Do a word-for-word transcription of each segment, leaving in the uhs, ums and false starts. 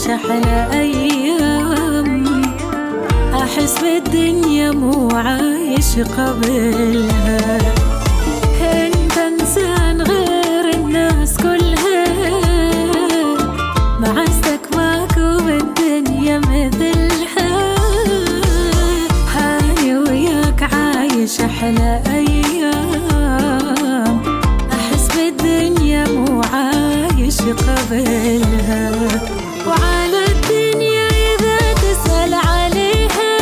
عايش أحلى أيام، أحس بالدنيا مو عايش قبلها. أنت إنسان غير الناس كلها، معزتك ماكو بالدنيا مثلها. هاني وياك عايش أحلى أيام، أحس بالدنيا مو عايش قبلها. وعلى الدنيا إذا تسأل عليها،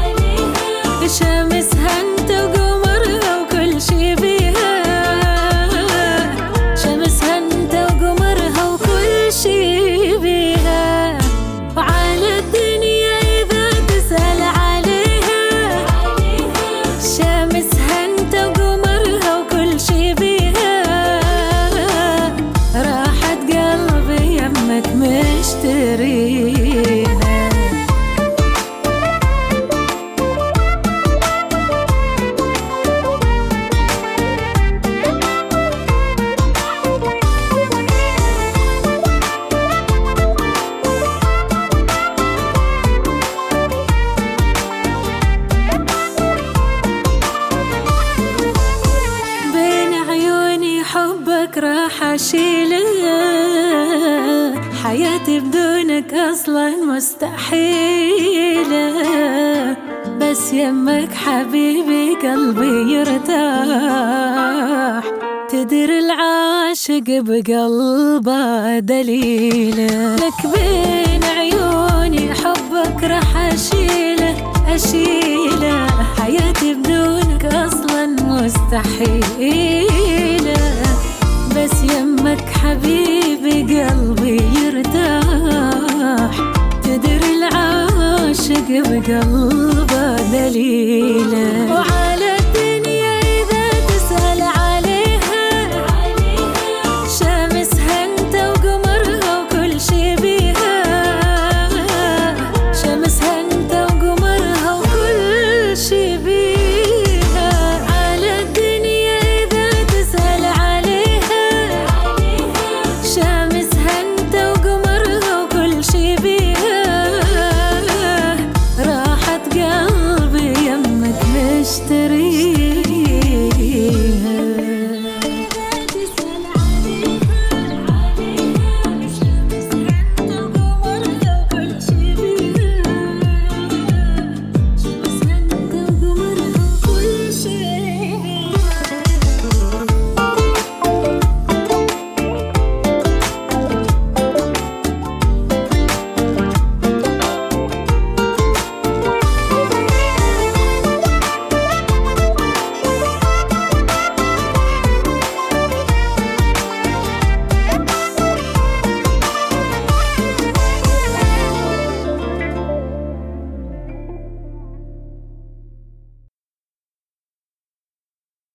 شمسها انت وقمرها وكل شي بيها. شمسها انت وقمرها وكل شي بيها. وعلى الدنيا إذا تسأل عليها، شمسها انت وقمرها وكل شي بيها. راحت قلبي يمك مشتريها. حبك راح أشيله، حياتي بدونك أصلا مستحيلة. بس يمك حبيبي قلبي يرتاح، تدري العاشق بقلبه دليله. لك بين عيوني حبك راح أشيله أشيله، حياتي بدونك أصلا مستحيلة. بس يمك حبيبي قلبي يرتاح، تدري العاشق بقلبه دليله.